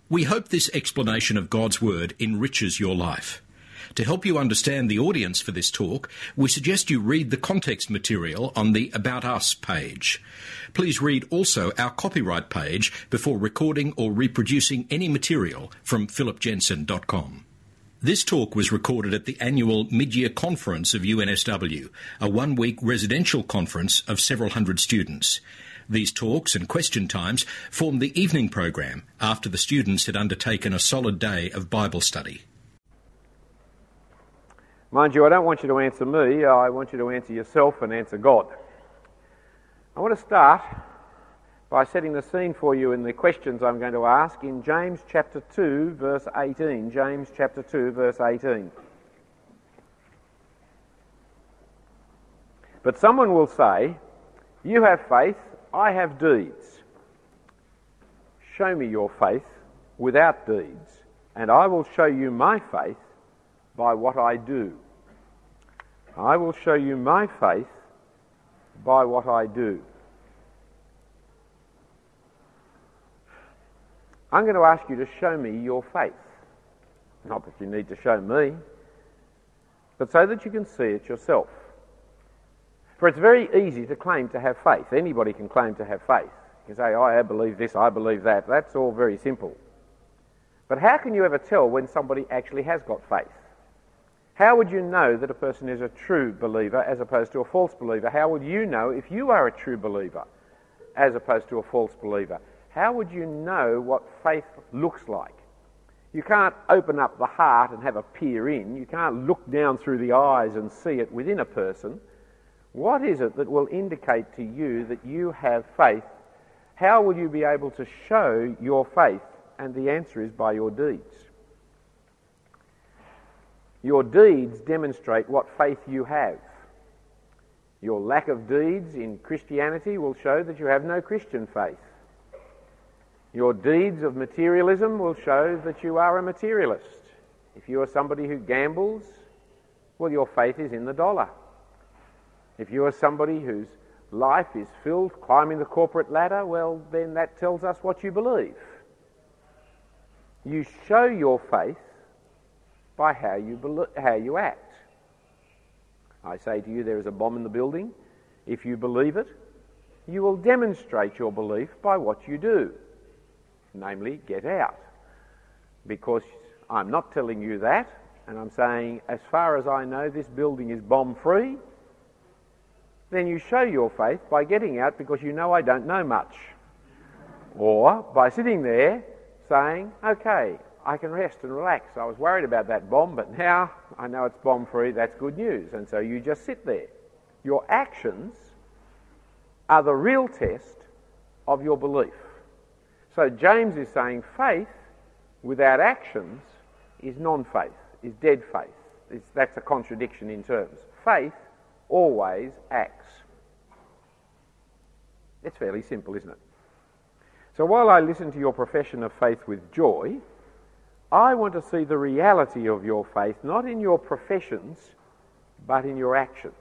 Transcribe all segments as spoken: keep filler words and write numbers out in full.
We hope this explanation of God's Word enriches your life. To help you understand the audience for this talk, we suggest you read the context material on the About Us page. Please read also our copyright page before recording or reproducing any material from philip jensen dot com. This talk was recorded at the annual mid-year conference of U N S W, a one-week residential conference of several hundred students. These talks and question times formed the evening program after the students had undertaken a solid day of Bible study. Mind you, I don't want you to answer me, I want you to answer yourself and answer God. I want to start by setting the scene for you in the questions I'm going to ask in James chapter two, verse eighteen. James chapter two, verse eighteen. But someone will say, "You have faith, I have deeds. Show me your faith without deeds, and I will show you my faith by what I do." I will show you my faith by what I do. I'm going to ask you to show me your faith. Not that you need to show me, but so that you can see it yourself. For it's very easy to claim to have faith. Anybody can claim to have faith. You can say, oh, I believe this, I believe that. That's all very simple. But how can you ever tell when somebody actually has got faith? How would you know that a person is a true believer as opposed to a false believer? How would you know if you are a true believer as opposed to a false believer? How would you know what faith looks like? You can't open up the heart and have a peer in. You can't look down through the eyes and see it within a person. What is it that will indicate to you that you have faith? How will you be able to show your faith? And the answer is by your deeds. Your deeds demonstrate what faith you have. Your lack of deeds in Christianity will show that you have no Christian faith. Your deeds of materialism will show that you are a materialist. If you are somebody who gambles, well, your faith is in the dollar. If you are somebody whose life is filled climbing the corporate ladder, well, then that tells us what you believe. You show your faith by how you bel- how you act. I say to you, there is a bomb in the building. If you believe it, you will demonstrate your belief by what you do, namely, get out. Because I'm not telling you that, and I'm saying, as far as I know, this building is bomb-free, then you show your faith by getting out because you know I don't know much. Or by sitting there saying, okay, I can rest and relax. I was worried about that bomb, but now I know it's bomb-free. That's good news. And so you just sit there. Your actions are the real test of your belief. So James is saying faith without actions is non-faith, is dead faith. It's, that's a contradiction in terms. Faith always acts. It's fairly simple, isn't it? So while I listen to your profession of faith with joy, I want to see the reality of your faith, not in your professions, but in your actions.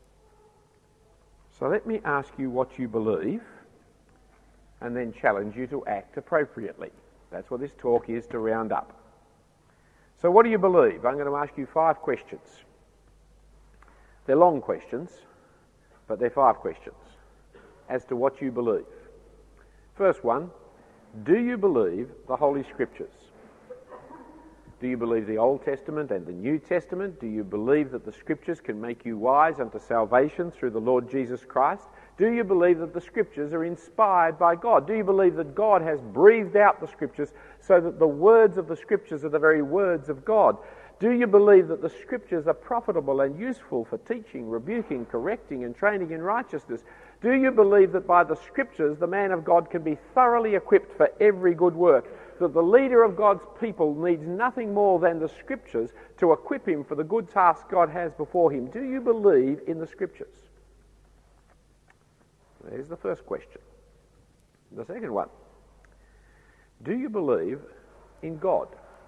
So let me ask you what you believe, and then challenge you to act appropriately. That's what this talk is to round up. So what do you believe? I'm going to ask you five questions. They're long questions, but they're five questions as to what you believe. First one, do you believe the Holy Scriptures? Do you believe the Old Testament and the New Testament? Do you believe that the Scriptures can make you wise unto salvation through the Lord Jesus Christ? Do you believe that the Scriptures are inspired by God? Do you believe that God has breathed out the Scriptures so that the words of the Scriptures are the very words of God? Do you believe that the Scriptures are profitable and useful for teaching, rebuking, correcting, and training in righteousness? Do you believe that by the Scriptures the man of God can be thoroughly equipped for every good work? That the leader of God's people needs nothing more than the Scriptures to equip him for the good task God has before him? Do you believe in the Scriptures? There's the first question. The second one. Do you believe in God?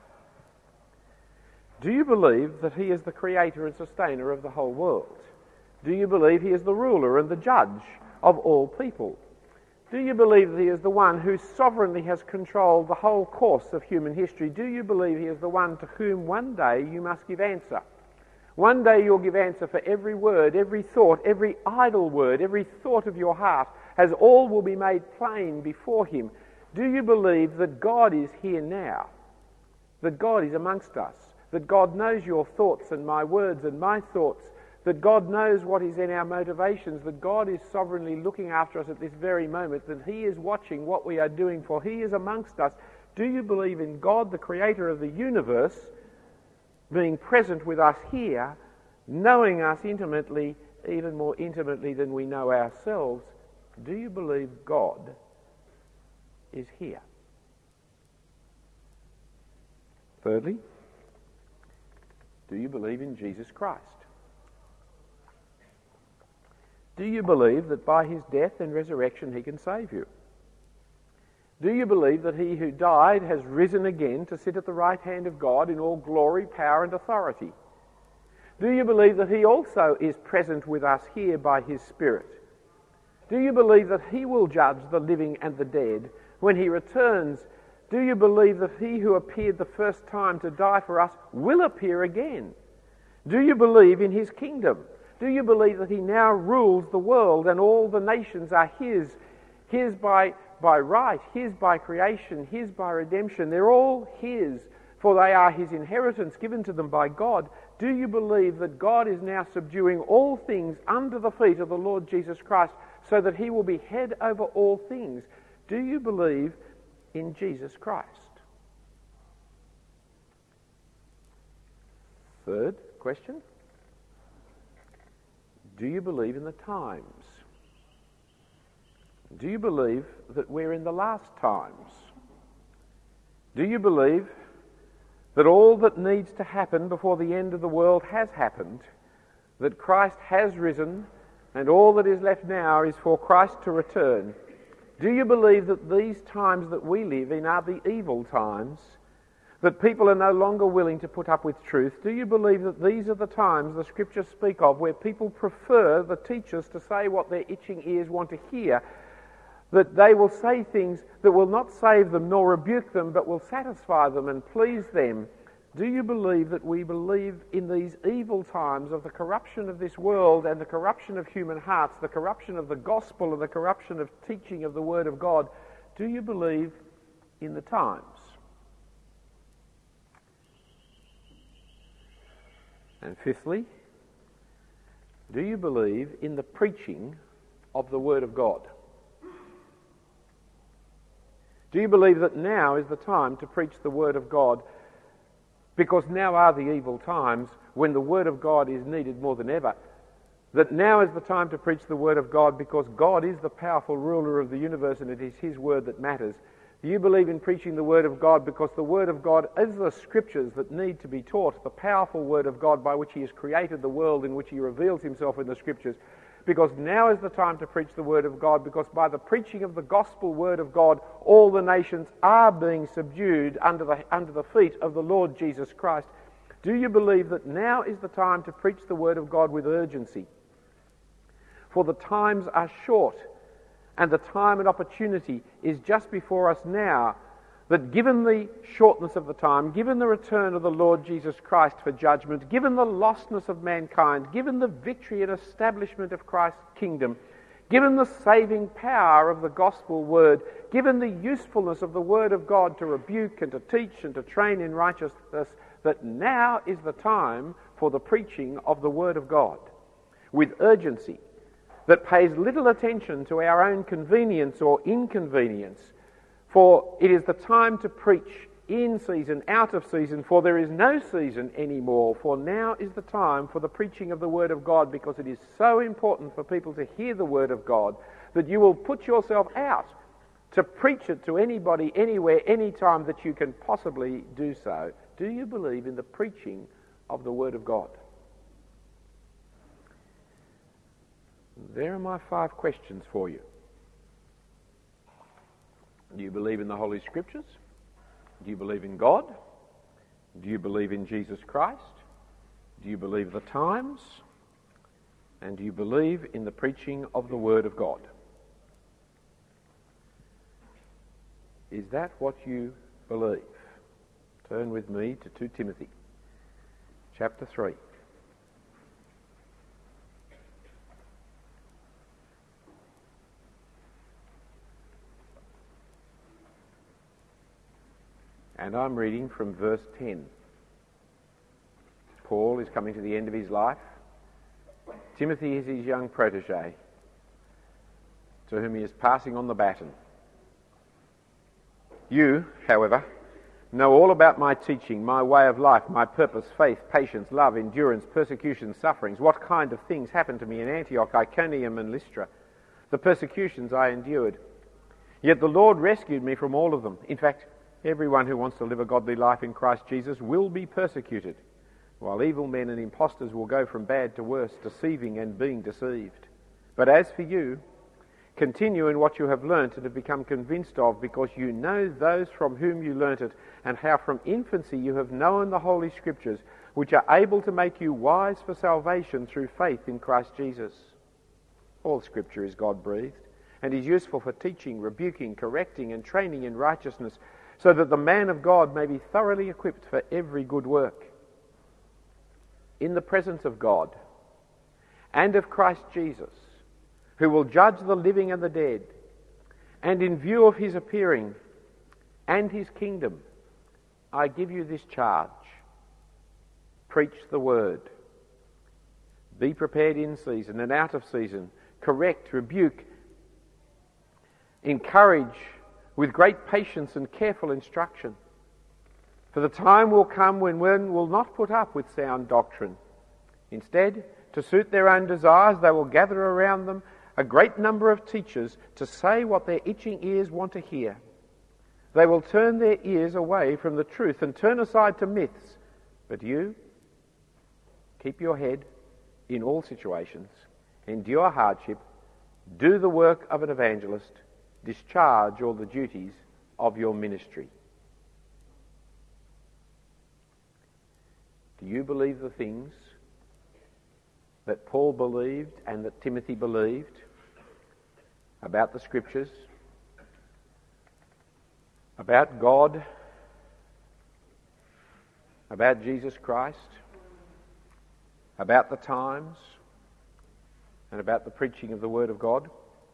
Do you believe that he is the creator and sustainer of the whole world? Do you believe he is the ruler and the judge of all people? Do you believe that he is the one who sovereignly has controlled the whole course of human history? Do you believe he is the one to whom one day you must give answer? One day you'll give answer for every word, every thought, every idle word, every thought of your heart, as all will be made plain before him. Do you believe that God is here now? That God is amongst us? That God knows your thoughts and my words and my thoughts? That God knows what is in our motivations? That God is sovereignly looking after us at this very moment? That he is watching what we are doing, for he is amongst us? Do you believe in God, the creator of the universe, being present with us here, knowing us intimately, even more intimately than we know ourselves? Do you believe God is here? Thirdly, do you believe in Jesus Christ? Do you believe that by his death and resurrection he can save you? Do you believe that he who died has risen again to sit at the right hand of God in all glory, power and authority? Do you believe that he also is present with us here by his Spirit? Do you believe that he will judge the living and the dead when he returns? Do you believe that he who appeared the first time to die for us will appear again? Do you believe in his kingdom? Do you believe that he now rules the world and all the nations are his, his by, by right, his by creation, his by redemption? They're all his, for they are his inheritance given to them by God. Do you believe that God is now subduing all things under the feet of the Lord Jesus Christ, so that he will be head over all things? Do you believe in Jesus Christ? Third question. Do you believe in the times? Do you believe that we're in the last times? Do you believe that all that needs to happen before the end of the world has happened, that Christ has risen, and all that is left now is for Christ to return? Do you believe that these times that we live in are the evil times, that people are no longer willing to put up with truth? Do you believe that these are the times the Scriptures speak of where people prefer the teachers to say what their itching ears want to hear, that they will say things that will not save them nor rebuke them, but will satisfy them and please them? Do you believe that we believe in these evil times of the corruption of this world and the corruption of human hearts, the corruption of the gospel and the corruption of teaching of the Word of God? Do you believe in the times? And fifthly, do you believe in the preaching of the Word of God? Do you believe that now is the time to preach the Word of God, because now are the evil times when the Word of God is needed more than ever? That now is the time to preach the Word of God because God is the powerful ruler of the universe and it is his Word that matters? Do you believe in preaching the Word of God because the Word of God is the Scriptures that need to be taught, the powerful Word of God by which he has created the world, in which he reveals himself in the Scriptures? Because now is the time to preach the Word of God, because by the preaching of the gospel Word of God, all the nations are being subdued under the, under the feet of the Lord Jesus Christ. Do you believe that now is the time to preach the Word of God with urgency? For the times are short, and the time and opportunity is just before us now, that given the shortness of the time, given the return of the Lord Jesus Christ for judgment, given the lostness of mankind, given the victory and establishment of Christ's kingdom, given the saving power of the gospel word, given the usefulness of the Word of God to rebuke and to teach and to train in righteousness, that now is the time for the preaching of the Word of God with urgency, that pays little attention to our own convenience or inconvenience. For it is the time to preach in season, out of season, for there is no season anymore. For now is the time for the preaching of the Word of God, because it is so important for people to hear the Word of God that you will put yourself out to preach it to anybody, anywhere, anytime that you can possibly do so. Do you believe in the preaching of the Word of God? There are my five questions for you. Do you believe in the Holy Scriptures? Do you believe in God? Do you believe in Jesus Christ? Do you believe the times? And do you believe in the preaching of the Word of God? Is that what you believe? Turn with me to Second Timothy, chapter three. And I'm reading from verse ten. Paul is coming to the end of his life. Timothy is his young protege, to whom he is passing on the baton. You, however, know all about my teaching, my way of life, my purpose, faith, patience, love, endurance, persecution, sufferings, what kind of things happened to me in Antioch, Iconium and Lystra, the persecutions I endured. Yet the Lord rescued me from all of them. In fact, everyone who wants to live a godly life in Christ Jesus will be persecuted, while evil men and impostors will go from bad to worse, deceiving and being deceived. But as for you, continue in what you have learnt and have become convinced of, because you know those from whom you learnt it, and how from infancy you have known the Holy Scriptures, which are able to make you wise for salvation through faith in Christ Jesus. All Scripture is God-breathed, and is useful for teaching, rebuking, correcting, and training in righteousness, so that the man of God may be thoroughly equipped for every good work. In the presence of God and of Christ Jesus, who will judge the living and the dead, and in view of his appearing and his kingdom, I give you this charge. Preach the word. Be prepared in season and out of season. Correct, rebuke, encourage with great patience and careful instruction. For the time will come when men will not put up with sound doctrine. Instead, to suit their own desires, they will gather around them a great number of teachers to say what their itching ears want to hear. They will turn their ears away from the truth and turn aside to myths. But you, keep your head in all situations, endure hardship, do the work of an evangelist, discharge all the duties of your ministry. Do you believe the things that Paul believed and that Timothy believed about the Scriptures, about God, about Jesus Christ, about the times, and about the preaching of the Word of God?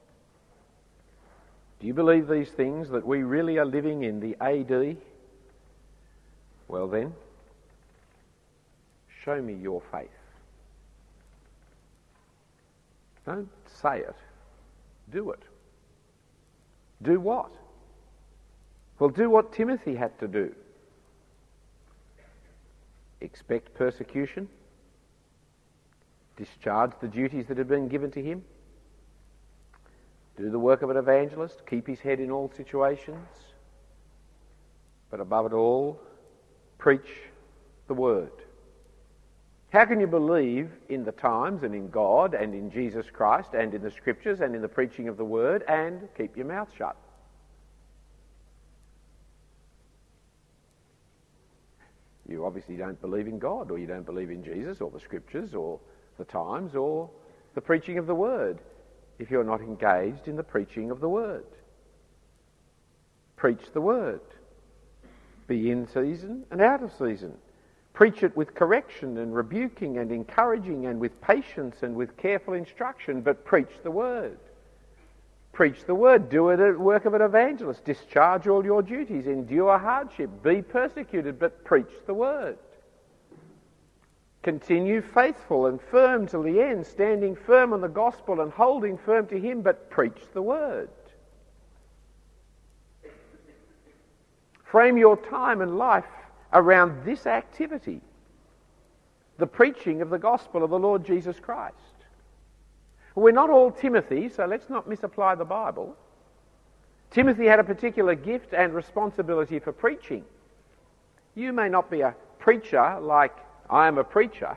Do you believe these things, that we really are living in the A D? Well then, show me your faith. Don't say it. Do it. Do what? Well, do what Timothy had to do. Expect persecution. Discharge the duties that have been given to him. Do the work of an evangelist. Keep his head in all situations. But above it all, preach the word. How can you believe in the times and in God and in Jesus Christ and in the Scriptures and in the preaching of the word and keep your mouth shut? You obviously don't believe in God, or you don't believe in Jesus or the Scriptures or the times or the preaching of the word if you're not engaged in the preaching of the word. Preach the word. Be in season and out of season. Preach it with correction and rebuking and encouraging and with patience and with careful instruction, but preach the word. Preach the word. Do it at the work of an evangelist. Discharge all your duties. Endure hardship. Be persecuted, but preach the word. Continue faithful and firm till the end, standing firm on the gospel and holding firm to him, but preach the word. Frame your time and life around this activity, the preaching of the gospel of the Lord Jesus Christ. We're not all Timothy, so let's not misapply the Bible. Timothy had a particular gift and responsibility for preaching. You may not be a preacher like I am a preacher,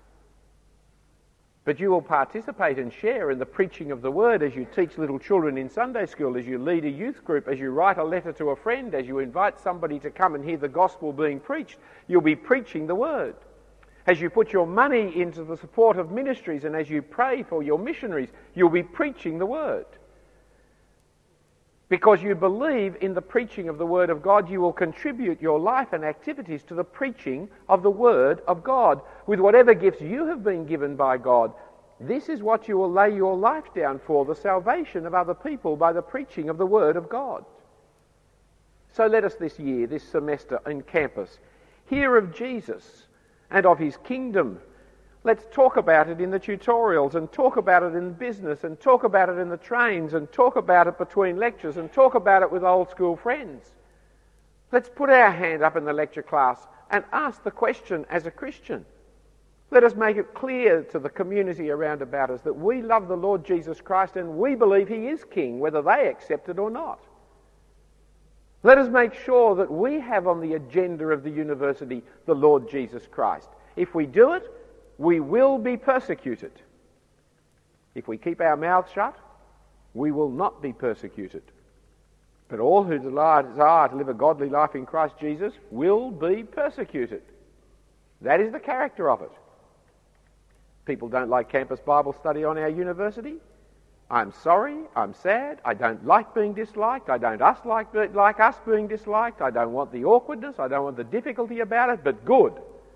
but you will participate and share in the preaching of the word as you teach little children in Sunday school, as you lead a youth group, as you write a letter to a friend, as you invite somebody to come and hear the gospel being preached. You'll be preaching the word. As you put your money into the support of ministries and as you pray for your missionaries, you'll be preaching the word. Because you believe in the preaching of the Word of God, you will contribute your life and activities to the preaching of the Word of God. With whatever gifts you have been given by God, this is what you will lay your life down for, the salvation of other people by the preaching of the Word of God. So let us this year, this semester in campus, hear of Jesus and of his kingdom. Let's talk about it in the tutorials, and talk about it in business, and talk about it in the trains, and talk about it between lectures, and talk about it with old school friends. Let's put our hand up in the lecture class and ask the question as a Christian. Let us make it clear to the community around about us that we love the Lord Jesus Christ and we believe he is King, whether they accept it or not. Let us make sure that we have on the agenda of the university the Lord Jesus Christ. If we do it, we will be persecuted. If we keep our mouths shut, we will not be persecuted. But all who desire to live a godly life in Christ Jesus will be persecuted. That is the character of it. People don't like campus Bible study on our university. I'm sorry, I'm sad, I don't like being disliked, I don't us like, like us being disliked, I don't want the awkwardness, I don't want the difficulty about it, but good.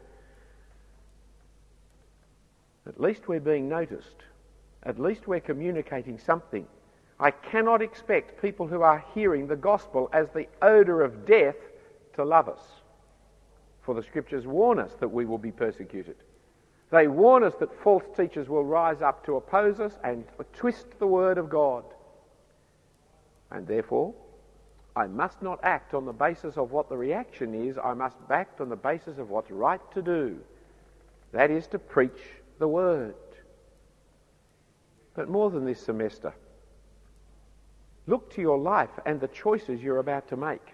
At least we're being noticed. At least we're communicating something. I cannot expect people who are hearing the gospel as the odour of death to love us. For the scriptures warn us that we will be persecuted. They warn us that false teachers will rise up to oppose us and twist the word of God. And therefore, I must not act on the basis of what the reaction is. I must act on the basis of what's right to do. That is to preach the word. But more than this semester, look to your life and the choices you're about to make.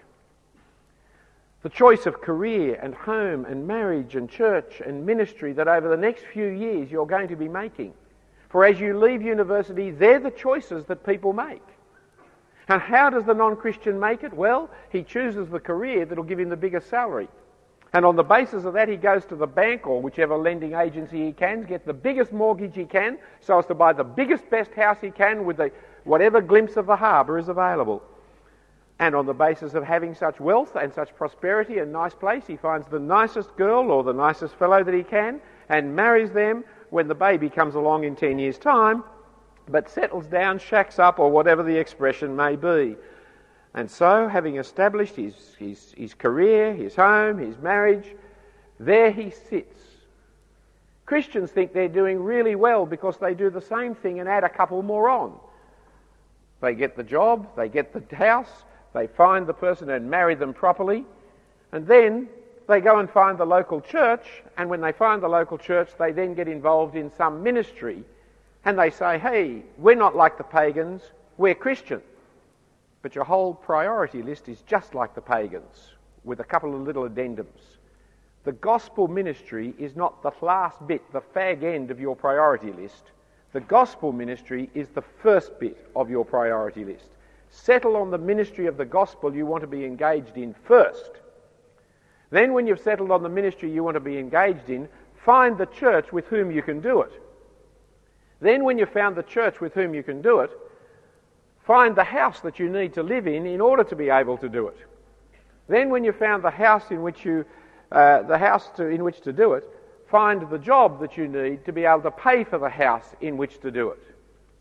The choice of career and home and marriage and church and ministry that over the next few years you're going to be making. For as you leave university, they're the choices that people make. And how does the non-Christian make it? Well, he chooses the career that'll give him the biggest salary. And on the basis of that, he goes to the bank or whichever lending agency he can, get the biggest mortgage he can, so as to buy the biggest, best house he can with the whatever glimpse of the harbour is available. And on the basis of having such wealth and such prosperity and nice place, he finds the nicest girl or the nicest fellow that he can and marries them when the baby comes along in ten years' time, but settles down, shacks up, or whatever the expression may be. And so, having established his, his, his career, his home, his marriage, there he sits. Christians think they're doing really well because they do the same thing and add a couple more on. They get the job, they get the house, they find the person and marry them properly, and then they go and find the local church, and when they find the local church, they then get involved in some ministry, and they say, hey, we're not like the pagans, we're Christian. But your whole priority list is just like the pagans, with a couple of little addendums. The gospel ministry is not the last bit, the fag end of your priority list. The gospel ministry is the first bit of your priority list. Settle on the ministry of the gospel you want to be engaged in first. Then when you've settled on the ministry you want to be engaged in, find the church with whom you can do it. Then when you've found the church with whom you can do it, find the house that you need to live in in order to be able to do it. Then when you've found the house in which you, uh, the house to, in which to do it, find the job that you need to be able to pay for the house in which to do it.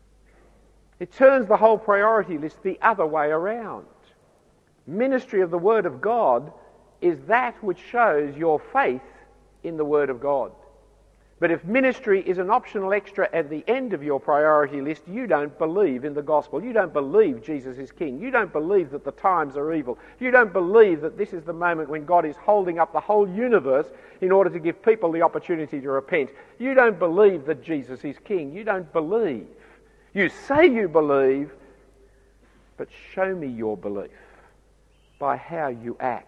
It turns the whole priority list the other way around. Ministry of the Word of God is that which shows your faith in the Word of God. But if ministry is an optional extra at the end of your priority list, you don't believe in the gospel. You don't believe Jesus is King. You don't believe that the times are evil. You don't believe that this is the moment when God is holding up the whole universe in order to give people the opportunity to repent. You don't believe that Jesus is King. You don't believe. You say you believe, but show me your belief by how you act.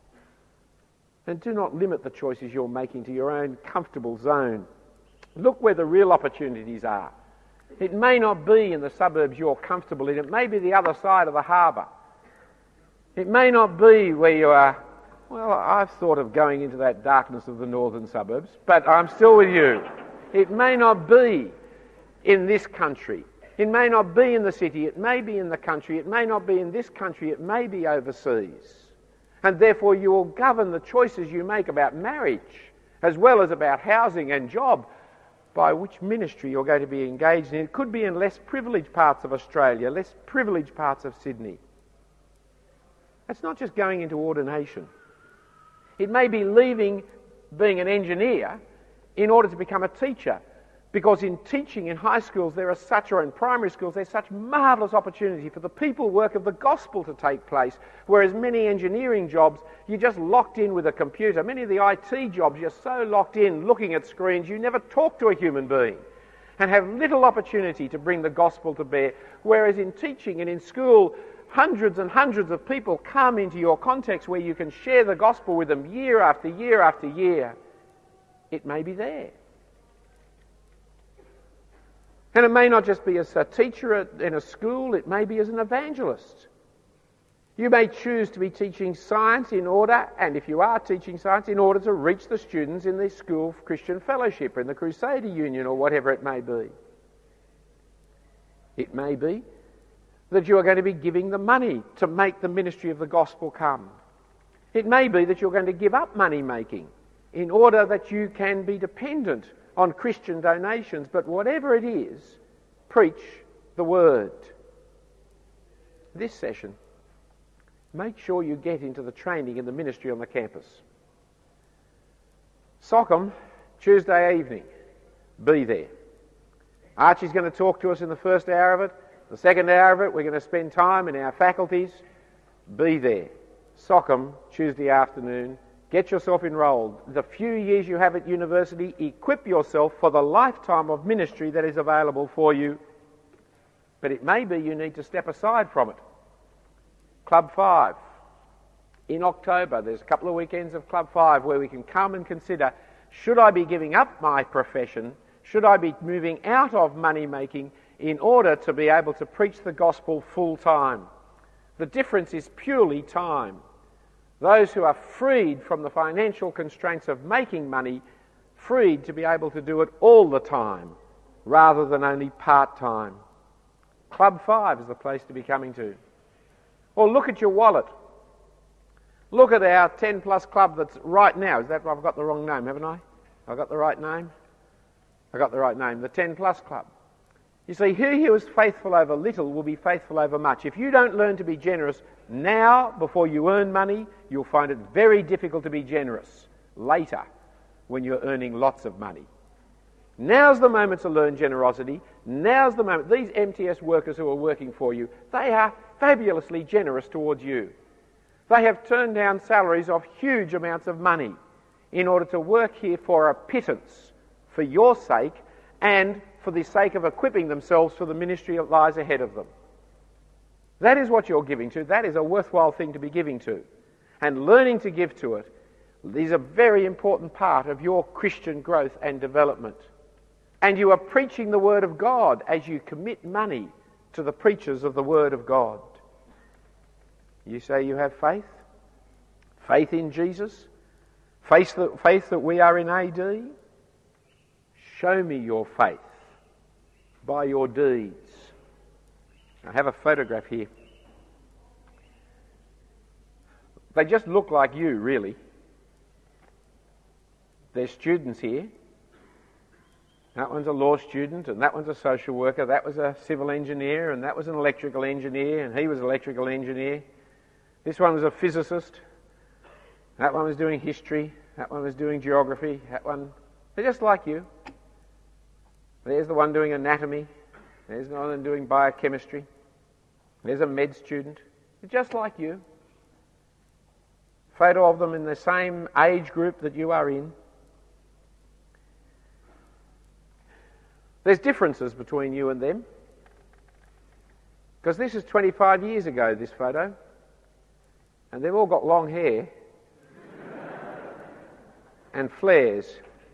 And do not limit the choices you're making to your own comfortable zone. Look where the real opportunities are. It may not be in the suburbs you're comfortable in. It may be the other side of the harbour. It may not be where you are. Well, I've thought of going into that darkness of the northern suburbs, but I'm still with you. It may not be in this country. It may not be in the city, it may be in the country, it may not be in this country, it may be overseas. And therefore you will govern the choices you make about marriage, as well as about housing and job, by which ministry you're going to be engaged in. It could be in less privileged parts of Australia, less privileged parts of Sydney. That's not just going into ordination. It may be leaving being an engineer in order to become a teacher, because in teaching in high schools there are such, or in primary schools, there's such marvellous opportunity for the people work of the gospel to take place, whereas many engineering jobs, you're just locked in with a computer. Many of the I T jobs, you're so locked in looking at screens, you never talk to a human being and have little opportunity to bring the gospel to bear, whereas in teaching and in school, hundreds and hundreds of people come into your context where you can share the gospel with them year after year after year. It may be there. And it may not just be as a teacher at, in a school, it may be as an evangelist. You may choose to be teaching science in order, and if you are teaching science, in order to reach the students in the school of Christian fellowship or in the Crusader Union or whatever it may be. It may be that you are going to be giving the money to make the ministry of the gospel come. It may be that you're going to give up money making in order that you can be dependent on Christian donations, but whatever it is, preach the word. This session, make sure you get into the training in the ministry on the campus. Sockham, Tuesday evening, be there. Archie's going to talk to us in the first hour of it. The second hour of it, we're going to spend time in our faculties. Be there. Sockham, Tuesday afternoon. Get yourself enrolled. The few years you have at university, equip yourself for the lifetime of ministry that is available for you. But it may be you need to step aside from it. Club five. In October, there's a couple of weekends of Club five where we can come and consider, should I be giving up my profession? Should I be moving out of money making in order to be able to preach the gospel full time? The difference is purely time. Those who are freed from the financial constraints of making money, freed to be able to do it all the time, rather than only part-time. Club five is the place to be coming to. Or look at your wallet. Look at our ten plus club that's right now. Is that, I've got the wrong name, haven't I? I've got the right name? I got the right name, the ten plus club. You see, he who is faithful over little will be faithful over much. If you don't learn to be generous now, before you earn money, you'll find it very difficult to be generous later, when you're earning lots of money. Now's the moment to learn generosity. Now's the moment. These M T S workers who are working for you, they are fabulously generous towards you. They have turned down salaries of huge amounts of money in order to work here for a pittance, for your sake, and for the sake of equipping themselves for the ministry that lies ahead of them. That is what you're giving to. That is a worthwhile thing to be giving to. And learning to give to it is a very important part of your Christian growth and development. And you are preaching the Word of God as you commit money to the preachers of the Word of God. You say you have faith? Faith in Jesus? Faith that, faith that we are in A D? Show me your faith by your deeds. I have a photograph here. They just look like you, really. There's students here. That one's a law student, and that one's a social worker, that was a civil engineer, and that was an electrical engineer, and he was an electrical engineer. This one was a physicist. That one was doing history. That one was doing geography. That one... They're just like you. There's the one doing anatomy. There's the one doing biochemistry. There's a med student. They're just like you. Photo of them in the same age group that you are in. There's differences between you and them. Because this is twenty-five years ago, this photo. And they've all got long hair. and flares.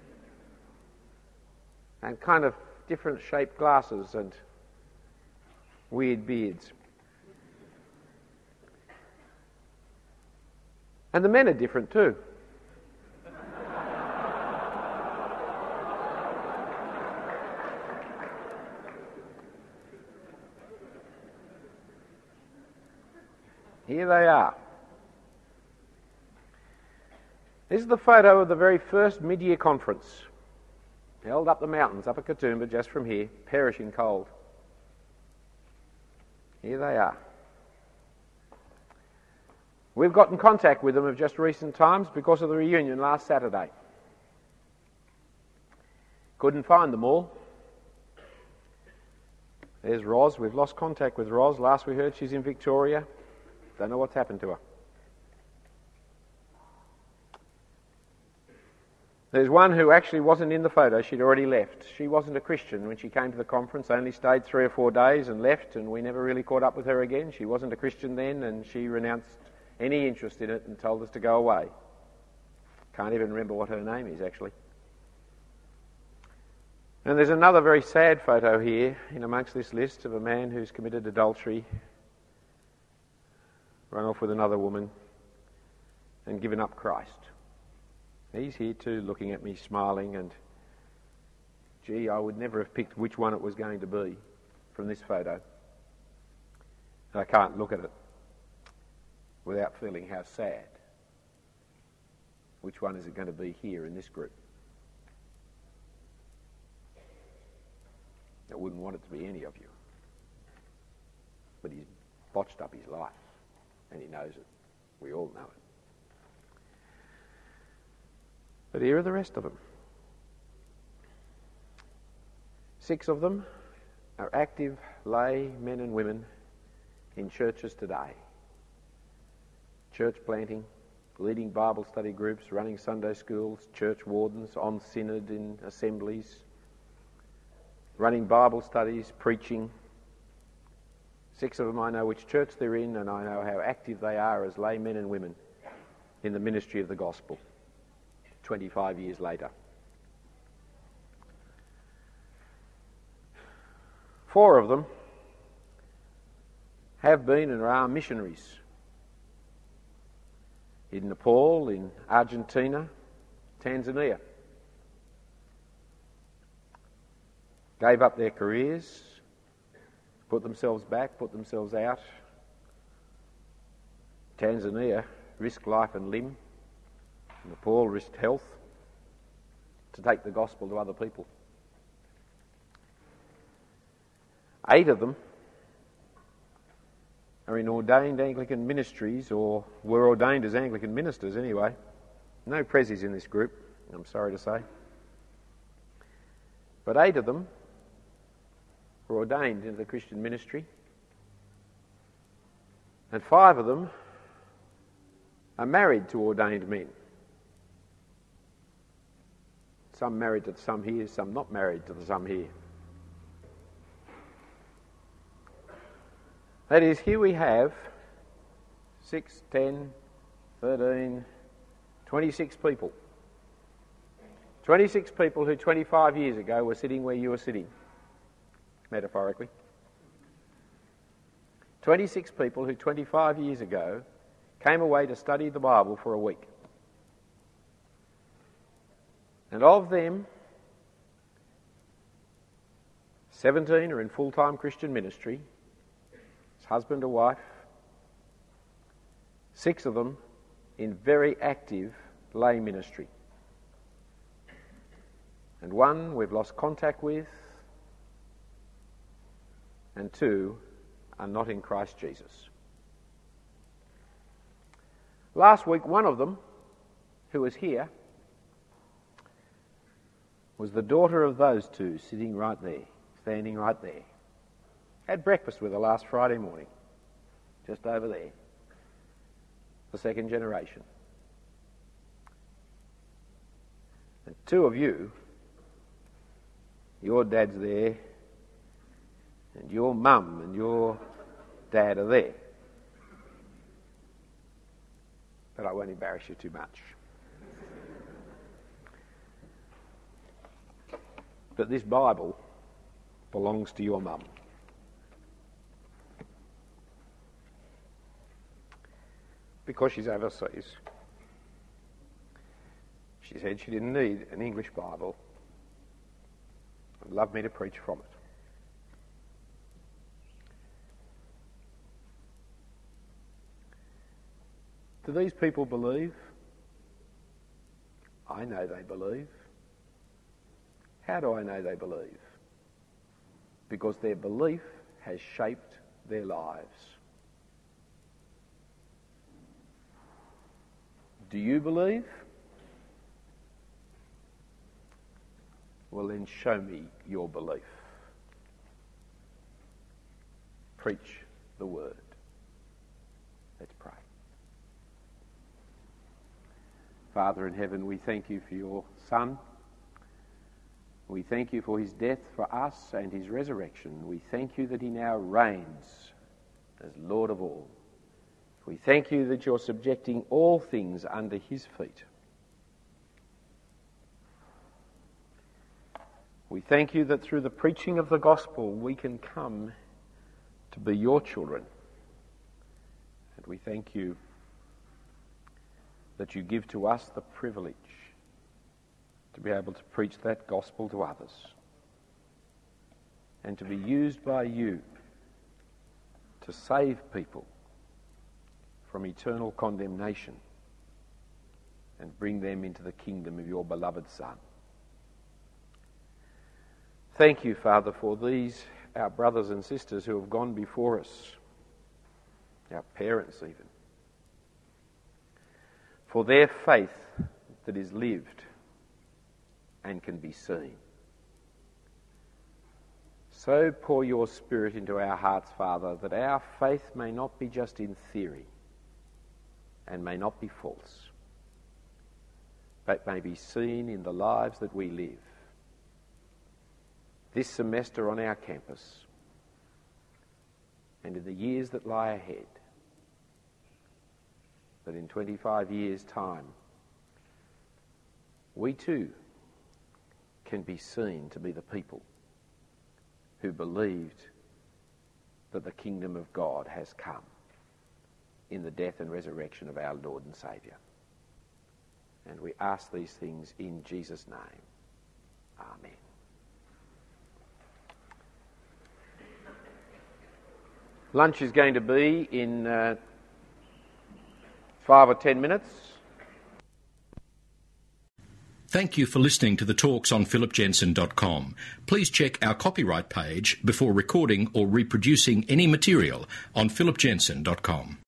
And kind of different shaped glasses and weird beards. And the men are different too. Here they are. This is the photo of the very first mid-year conference, held up the mountains, up at Katoomba, just from here, perishing cold. Here they are. We've got in contact with them of just recent times because of the reunion last Saturday. Couldn't find them all. There's Ros. We've lost contact with Ros. Last we heard, she's in Victoria. Don't know what's happened to her. There's one who actually wasn't in the photo. She'd already left. She wasn't a Christian when she came to the conference, only stayed three or four days and left, and we never really caught up with her again. She wasn't a Christian then, and she renounced any interest in it and told us to go away. Can't even remember what her name is, actually. And there's another very sad photo here in amongst this list of a man who's committed adultery, run off with another woman, and given up Christ. He's here too, looking at me, smiling, and gee, I would never have picked which one it was going to be from this photo. And I can't look at it without feeling how sad. Which one is it going to be here in this group? I wouldn't want it to be any of you. But he's botched up his life, and he knows it. We all know it. But here are the rest of them. Six of them are active lay men and women in churches today. Church planting, leading Bible study groups, running Sunday schools, church wardens, on synod in assemblies, running Bible studies, preaching. Six of them, I know which church they're in, and I know how active they are as lay men and women in the ministry of the gospel twenty-five years later. Four of them have been and are missionaries in Nepal, in Argentina, Tanzania. Gave up their careers, put themselves back, put themselves out. Tanzania risked life and limb. Nepal risked health to take the gospel to other people. Eight of them are in ordained Anglican ministries, or were ordained as Anglican ministers anyway. No prezzies in this group, I'm sorry to say. But eight of them were ordained into the Christian ministry, and five of them are married to ordained men. Some married to some here, some not married to some here. That is, here we have six, ten, thirteen, twenty-six people. twenty-six people who twenty-five years ago were sitting where you were sitting, metaphorically. twenty-six people who twenty-five years ago came away to study the Bible for a week. And of them, seventeen are in full-time Christian ministry, as husband or wife. Six of them in very active lay ministry. And one we've lost contact with, and two are not in Christ Jesus. Last week, one of them, who was here, was the daughter of those two sitting right there, standing right there. Had breakfast with her last Friday morning, just over there. The second generation. And two of you, your dad's there, and your mum and your dad are there. But I won't embarrass you too much. But this Bible belongs to your mum. Because she's overseas. She said she didn't need an English Bible. Would love me to preach from it. Do these people believe? I know they believe. How do I know they believe? Because their belief has shaped their lives. Do you believe? Well, then show me your belief. Preach the word. Let's pray. Father in heaven, we thank you for your Son. We thank you for his death for us and his resurrection. We thank you that he now reigns as Lord of all. We thank you that you're subjecting all things under his feet. We thank you that through the preaching of the gospel we can come to be your children. And we thank you that you give to us the privilege to be able to preach that gospel to others and to be used by you to save people from eternal condemnation and bring them into the kingdom of your beloved Son. Thank you, Father, for these, our brothers and sisters who have gone before us, our parents even, for their faith that is lived and can be seen. So pour your Spirit into our hearts, Father, that our faith may not be just in theory and may not be false, but may be seen in the lives that we live. This semester on our campus and in the years that lie ahead, that in twenty-five years' time we too can be seen to be the people who believed that the kingdom of God has come in the death and resurrection of our Lord and Saviour. And we ask these things in Jesus' name. Amen. Lunch is going to be in uh, five or ten minutes. Thank you for listening to the talks on philip jensen dot com. Please check our copyright page before recording or reproducing any material on philip jensen dot com.